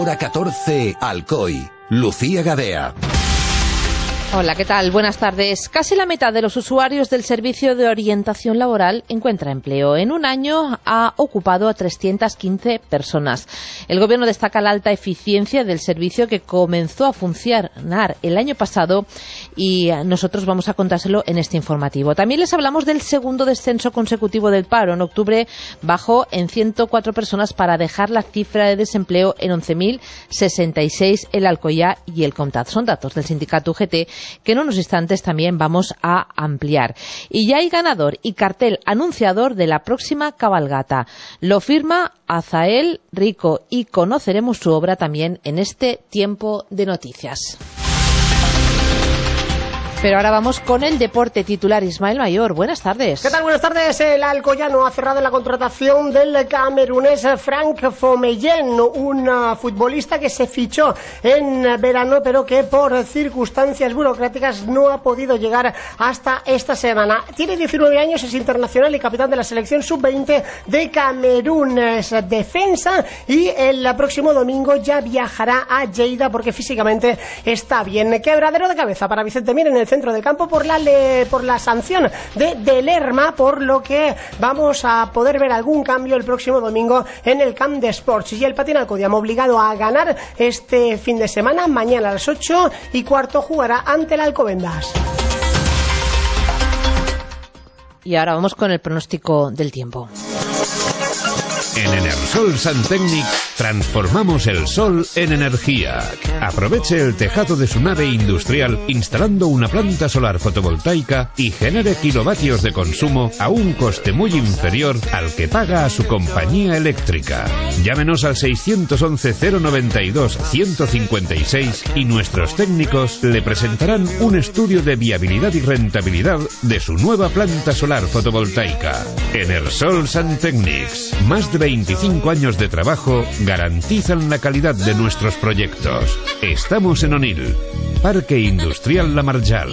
Hora 14, Alcoy. Lucía Gadea. Hola, ¿qué tal? Buenas tardes. Casi la mitad de los usuarios del servicio de orientación laboral encuentra empleo. En un año ha ocupado a 315 personas. El Gobierno destaca la alta eficiencia del servicio que comenzó a funcionar el año pasado y nosotros vamos a contárselo en este informativo. También les hablamos del segundo descenso consecutivo del paro. En octubre bajó en 104 personas para dejar la cifra de desempleo en 11.066 el Alcoyá y el Comtat. Son datos del sindicato UGT que en unos instantes también vamos a ampliar. Y ya hay ganador y cartel anunciador de la próxima cabalgata. Lo firma Azael Rico y conoceremos su obra también en este tiempo de noticias. Pero ahora vamos con el deporte. Titular Ismael Mayor. Buenas tardes. ¿Qué tal? Buenas tardes. El Alcoyano ha cerrado la contratación del camerunés Frank Fomeyen, un futbolista que se fichó en verano, pero que por circunstancias burocráticas no ha podido llegar hasta esta semana. Tiene 19 años, es internacional y capitán de la selección sub-20 de Camerún. Es defensa y el próximo domingo ya viajará a Lleida porque físicamente está bien. Quebradero de cabeza para Vicente Mir en el centro del campo por la sanción de Lerma, por lo que vamos a poder ver algún cambio el próximo domingo en el Camp de Sports. Y el Patín Alcodiam, obligado a ganar este fin de semana, mañana a las 8:15 jugará ante el Alcobendas. Y ahora vamos con el pronóstico del tiempo. En Enersol Santecnic transformamos el sol en energía. Aproveche el tejado de su nave industrial instalando una planta solar fotovoltaica y genere kilovatios de consumo a un coste muy inferior al que paga a su compañía eléctrica. Llámenos al 611-092-156 y nuestros técnicos le presentarán un estudio de viabilidad y rentabilidad de su nueva planta solar fotovoltaica. Enersol Santecnics. Más de 25 años de trabajo garantizan la calidad de nuestros proyectos. Estamos en Onil, Parque Industrial La Marjal.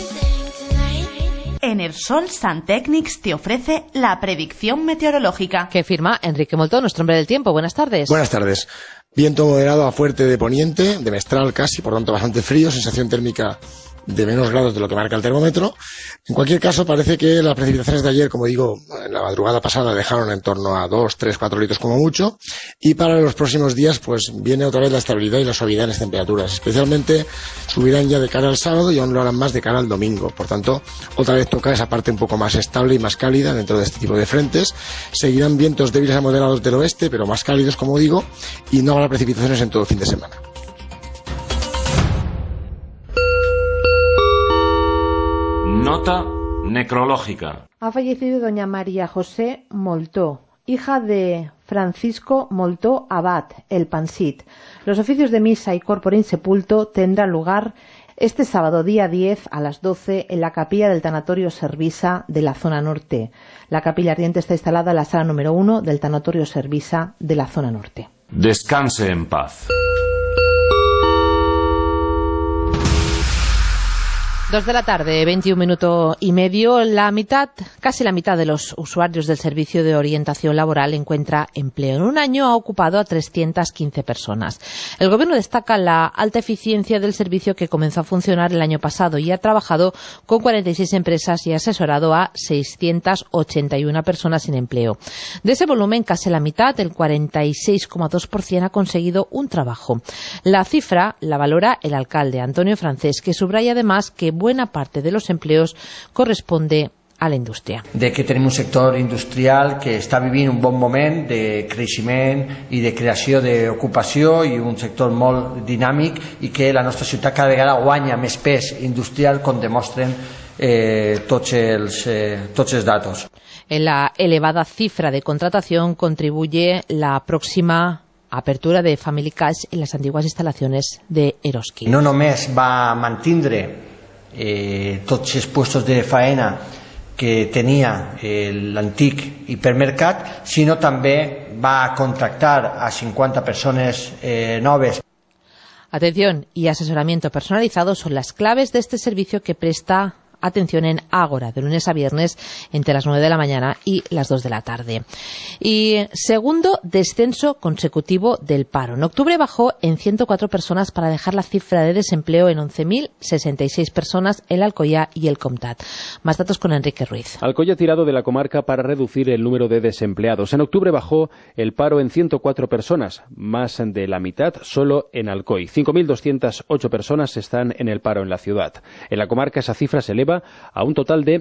Enersol Santecnics te ofrece la predicción meteorológica. Que firma Enrique Moltó, nuestro hombre del tiempo. Buenas tardes. Buenas tardes. Viento moderado a fuerte de poniente, de mestral casi, por tanto bastante frío, sensación térmica de menos grados de lo que marca el termómetro. En cualquier caso, parece que las precipitaciones de ayer, como digo, en la madrugada pasada dejaron en torno a 2, 3, 4 litros como mucho, y para los próximos días pues viene otra vez la estabilidad y la suavidad en las temperaturas. Especialmente subirán ya de cara al sábado y aún lo harán más de cara al domingo. Por tanto, otra vez toca esa parte un poco más estable y más cálida dentro de este tipo de frentes. Seguirán vientos débiles a moderados del oeste, pero más cálidos, como digo, y no habrá precipitaciones en todo el fin de semana. Nota necrológica. Ha fallecido doña María José Moltó, hija de Francisco Moltó Abad, el Pansit. Los oficios de misa y corpore insepulto tendrán lugar este sábado día 10 a las 12 en la capilla del Tanatorio Servisa de la zona norte. La capilla ardiente está instalada en la sala número 1 del Tanatorio Servisa de la zona norte. Descanse en paz. 2 de la tarde, 21 minutos y medio. Casi la mitad de los usuarios del servicio de orientación laboral encuentra empleo. En un año ha ocupado a 315 personas. El Gobierno destaca la alta eficiencia del servicio que comenzó a funcionar el año pasado y ha trabajado con 46 empresas y ha asesorado a 681 personas sin empleo. De ese volumen, casi la mitad, el 46,2%, ha conseguido un trabajo. La cifra la valora el alcalde Antonio Francés, que subraya además que buena parte de los empleos corresponde a la indústria. De que tenim un sector industrial que està vivint un bon moment de creixement i de creació d'ocupació i un sector molt dinàmic i que la nostra ciutat cada vegada guanya més pes industrial com demostren tots els datos. En la elevada cifra de contratación contribuye la próxima apertura de Family Cash en las antiguas instalaciones de Eroski. No només va mantindre tots els puestos de faena que tenia l'antic hipermercat, sinó també va contractar a 50 persones noves. Atención y asesoramiento personalizado son las claves de este servicio que presta atención, en Ágora, de lunes a viernes entre las 9 de la mañana y las 2 de la tarde. Y segundo descenso consecutivo del paro. En octubre bajó en 104 personas para dejar la cifra de desempleo en 11.066 personas en la Alcoia y el Comtat. Más datos con Enrique Ruiz. Alcoia ha tirado de la comarca para reducir el número de desempleados. En octubre bajó el paro en 104 personas, más de la mitad solo en Alcoi. 5.208 personas están en el paro en la ciudad. En la comarca esa cifra se eleva a un total de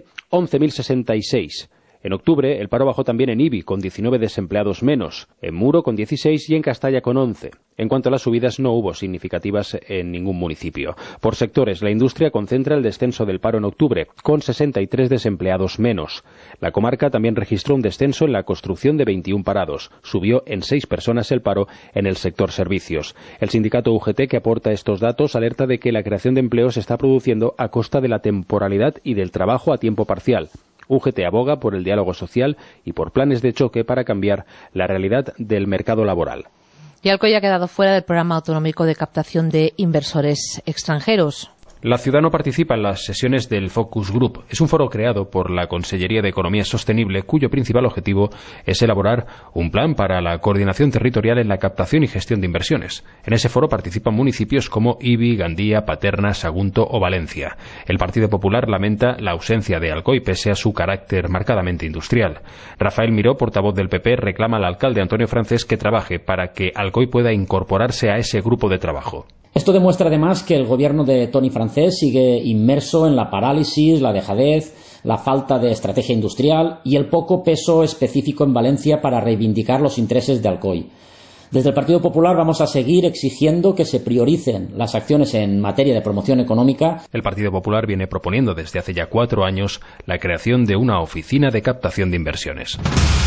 11.066. En octubre, el paro bajó también en Ibi, con 19 desempleados menos, en Muro con 16 y en Castalla con 11. En cuanto a las subidas, no hubo significativas en ningún municipio. Por sectores, la industria concentra el descenso del paro en octubre, con 63 desempleados menos. La comarca también registró un descenso en la construcción de 21 parados. Subió en 6 personas el paro en el sector servicios. El sindicato UGT, que aporta estos datos, alerta de que la creación de empleo se está produciendo a costa de la temporalidad y del trabajo a tiempo parcial. UGT aboga por el diálogo social y por planes de choque para cambiar la realidad del mercado laboral. Y Alcoia ha quedado fuera del programa autonómico de captación de inversores extranjeros. La ciudad no participa en las sesiones del Focus Group. Es un foro creado por la Consellería de Economía Sostenible, cuyo principal objetivo es elaborar un plan para la coordinación territorial en la captación y gestión de inversiones. En ese foro participan municipios como Ibi, Gandía, Paterna, Sagunto o Valencia. El Partido Popular lamenta la ausencia de Alcoi pese a su carácter marcadamente industrial. Rafael Miró, portavoz del PP, reclama al alcalde Antonio Francés que trabaje para que Alcoi pueda incorporarse a ese grupo de trabajo. Esto demuestra además que el gobierno de Toni Francés sigue inmerso en la parálisis, la dejadez, la falta de estrategia industrial y el poco peso específico en Valencia para reivindicar los intereses de Alcoi. Desde el Partido Popular vamos a seguir exigiendo que se prioricen las acciones en materia de promoción económica. El Partido Popular viene proponiendo desde hace ya 4 años la creación de una oficina de captación de inversiones.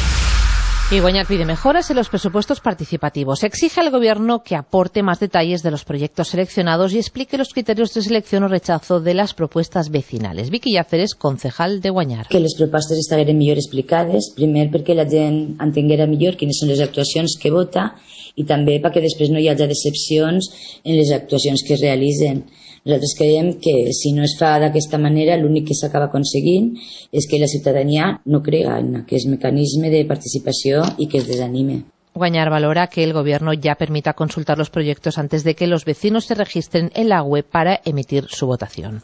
Y Guanyar pide mejoras en los presupuestos participativos. Exige al Gobierno que aporte más detalles de los proyectos seleccionados y explique los criterios de selección o rechazo de las propuestas vecinales. Vicky Llàceres, concejal de Guanyar. Que les propostes estaven millor explicades, primer perquè la gent entenguera millor quines són les actuacions que vota i també perquè després no hi hagi decepcions en les actuacions que es realitzen. Nosaltres creiem que si no es fa d'aquesta manera l'únic que s'acaba aconseguint és que la ciutadania no crega en aquest mecanisme de participació i que es desanime. Guanyar valora que el Gobierno ya permita consultar los proyectos antes de que los vecinos se registren en la web para emitir su votación.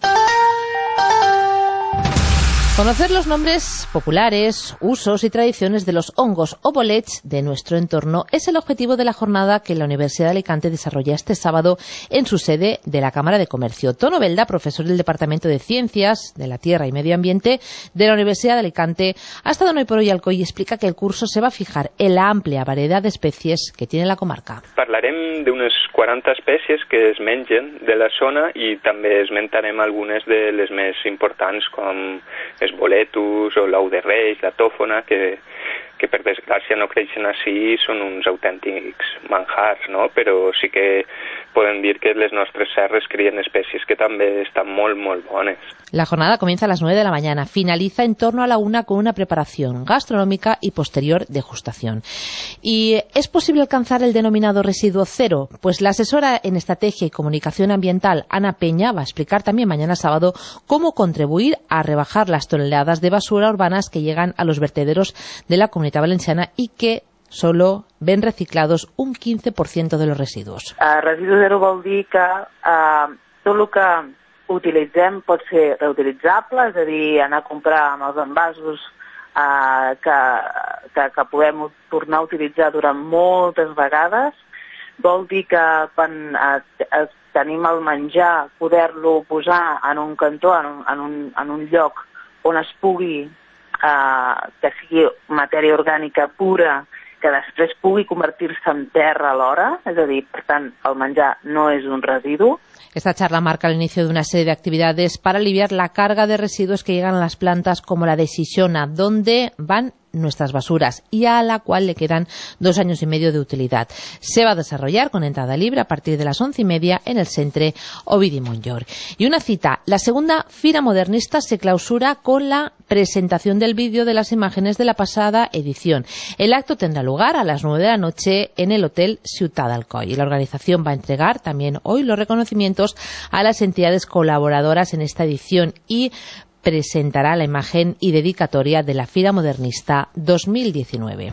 Conocer los nombres populares, usos y tradiciones de los hongos o bolets de nuestro entorno es el objetivo de la jornada que la Universidad de Alicante desarrolla este sábado en su sede de la Cámara de Comercio. Tono Belda, profesor del Departamento de Ciencias de la Tierra y Medio Ambiente de la Universidad de Alicante, ha estado en Hoy por Hoy Alcoi y explica que el curso se va a fijar en la amplia variedad de especies que tiene la comarca. Parlarem d'unes 40 espècies que es mengen de la zona i també esmentarem algunes de les més importants com els boletus o l'ou de reis, la tòfona, que per desgràcia no creixen així, són uns autèntics manjars, no? Però sí que podem dir que les nostres serres crien espècies que també estan molt, molt bones. La jornada comienza a las 9 de la mañana, finaliza en torno a la 1 con una preparación gastronómica y posterior degustación. ¿Y es posible alcanzar el denominado residuo cero? Pues la asesora en Estrategia y Comunicación Ambiental, Ana Peña, va a explicar también mañana sábado cómo contribuir a rebajar las toneladas de basura urbanas que llegan a los vertederos de la Comunitat Valenciana y que solo ven reciclados un 15% de los residuos. Residu zero vol dir que tot el que utilitzem pot ser reutilitzable, és a dir, anar a comprar amb els envasos que podem tornar a utilitzar durant moltes vegades. Vol dir que quan tenim el menjar, poder-lo posar en un cantó, en un lloc on es pugui, que sigui matèria orgànica pura, que després pugui convertir-se en terra alhora, és a dir, per tant, el menjar no és un residu. Esta charla marca el inicio de una serie de actividades para aliviar la carga de residuos que llegan a las plantas como la de Xixona, donde van nuestras basuras y a la cual le quedan 2 años y medio de utilidad. Se va a desarrollar con entrada libre a partir de las 11:30 en el Centre Ovidi Montllor. Y una cita, la segunda Fira Modernista se clausura con la presentación del vídeo de las imágenes de la pasada edición. El acto tendrá lugar a las 9 de la noche en el Hotel Ciutat d'Alcoi. Y la organización va a entregar también hoy los reconocimientos a las entidades colaboradoras en esta edición y presentará la imagen y dedicatoria de la Fira Modernista 2019.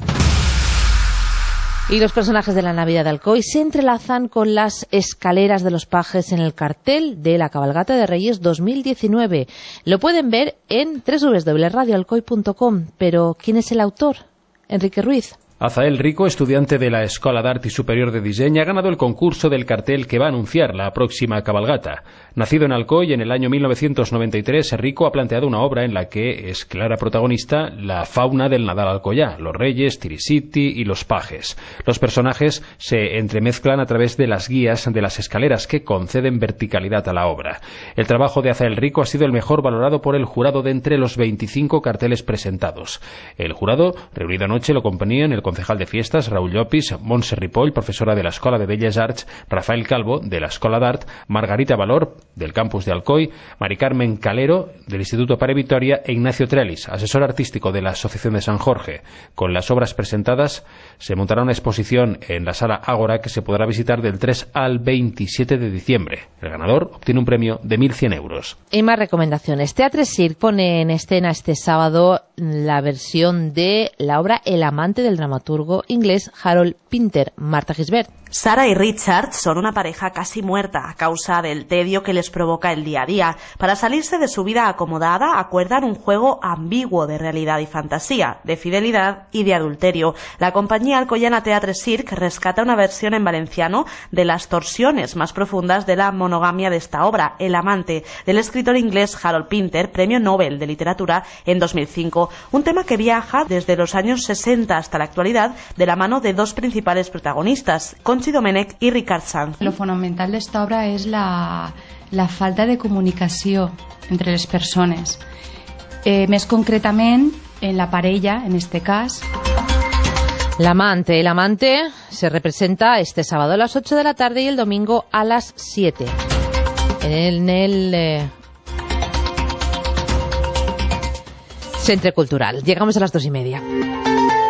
Y los personajes de la Navidad de Alcoy se entrelazan con las escaleras de los pajes en el cartel de la Cabalgata de Reyes 2019. Lo pueden ver en www.radioalcoy.com. Pero ¿quién es el autor? Enrique Ruiz. Azael Rico, estudiante de la Escola d'Art y Superior de Diseño, ha ganado el concurso del cartel que va a anunciar la próxima cabalgata. Nacido en Alcoy en el año 1993, Rico ha planteado una obra en la que es clara protagonista la fauna del Nadal alcoyá, los reyes, Tirisiti y los pajes. Los personajes se entremezclan a través de las guías de las escaleras que conceden verticalidad a la obra. El trabajo de Azael Rico ha sido el mejor valorado por el jurado de entre los 25 carteles presentados. El jurado, reunido anoche, lo componían el concejal de fiestas, Raúl Llopis, Montse Ripoll, profesora de la Escola de Belles Arts, Rafael Calvo, de la Escola d'Art, Margarita Valor, del campus de Alcoy, Mari Carmen Calero, del Instituto Pare Vitoria, e Ignacio Trelis, asesor artístico de la Asociación de San Jorge. Con las obras presentadas se montará una exposición en la Sala Ágora que se podrá visitar del 3 al 27 de diciembre. El ganador obtiene un premio de 1.100 euros. Y más recomendaciones. Teatre Circ pone en escena este sábado la versión de la obra El amante del dramaturgo inglés Harold Pinter. Marta Gisbert. Sarah y Richard son una pareja casi muerta a causa del tedio que les provoca el día a día. Para salirse de su vida acomodada, acuerdan un juego ambiguo de realidad y fantasía, de fidelidad y de adulterio. La compañía alcoyana Teatre Circ rescata una versión en valenciano de las torsiones más profundas de la monogamia de esta obra, El amante, del escritor inglés Harold Pinter, premio Nobel de Literatura en 2005. Un tema que viaja desde los años 60 hasta la actualidad de la mano de dos principales protagonistas, Conchi Domènech i Ricard Sanz. Lo fonamental d'esta obra és la falta de comunicació entre les persones. Més concretament, en la parella, en este cas. El amante se representa este sábado a las 8 de la tarde y el domingo a las 7. En el Centre Cultural. Llegamos a las 2:30.